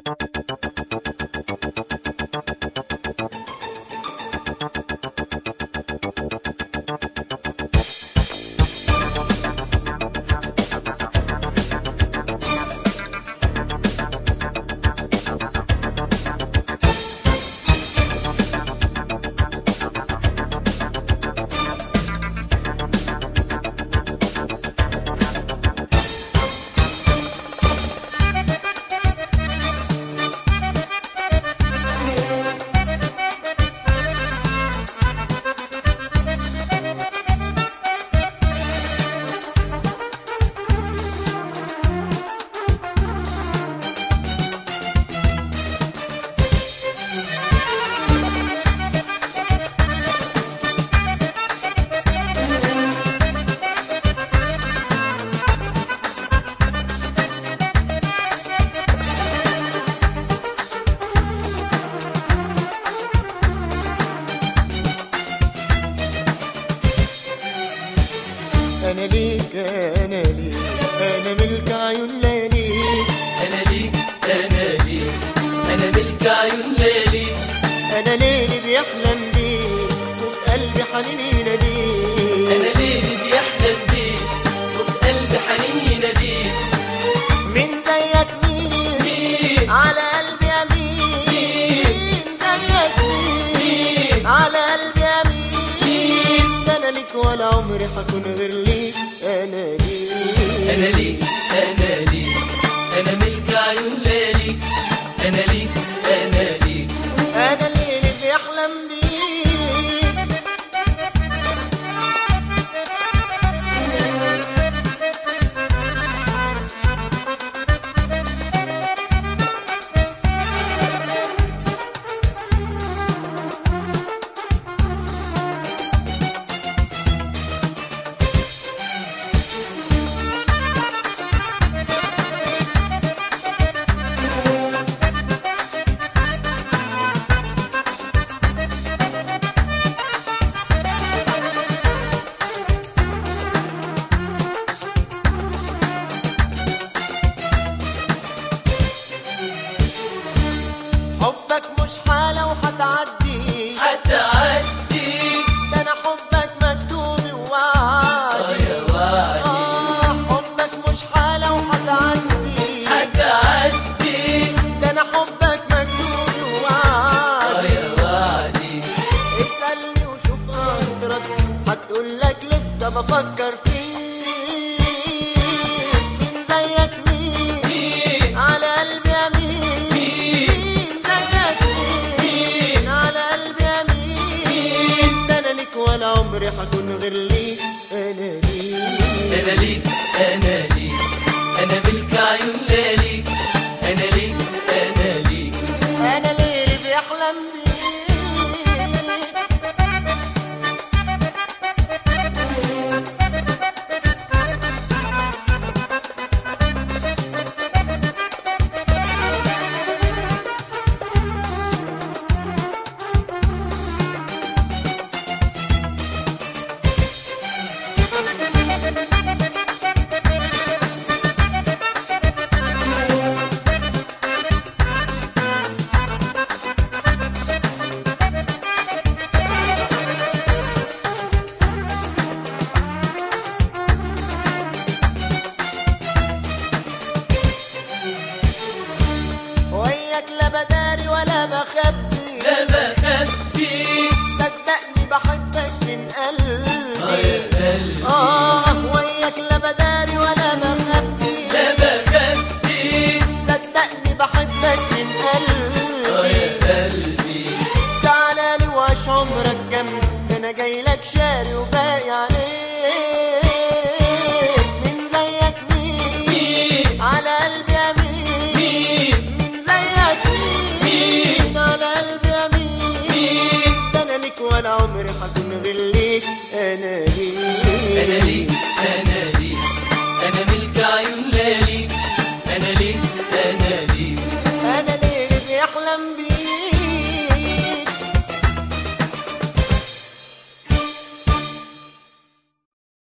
أنا ليك أنا ليك أنا ملك عيون لياليك. أنا ليك أنا ليك أنا ملك عيون لياليك. أنا ليلي بيحلم بيك وفي قلبي حنين يناديك. أنا ليلي بيحلم بيك وفي قلبي حنين يناديك. مين زيك مين على قلبي أمين. مين زيك مين على قلبي أمين. ده أنا ليك ولا عمري حكون غير ليك. أنا ليك أنا ليك أنا ليك أنا ملك عيون لياليك. أنا ليك أنا ليك أنا ليلي بيحلم بيك. حبك مش حالة وهتعدي هتعدي. ده أنا حبك مكتوب ووعدي. يا وعدي حبك مش حالة وهتعدي. هتعدي. ده أنا حبك مكتوب ووعدي. يا وعدي اسألني وشوف أنطرك هتقولك لسه بفكر فيك. مين زيك مين على قلبي أمين. مين زيك مين على قلبي أمين. ده أنا ليك ولا عمري حكون غير ليك. أنا ليك أنا ليك أنا ليك أنا ملك عيون لياليك. أنا ليك أنا ليك أنا ليلي بيحلم بيك. وياك لا بداري ولا بخبي. لا بخبي. صدقني بحبك من قلبي. يا قلبي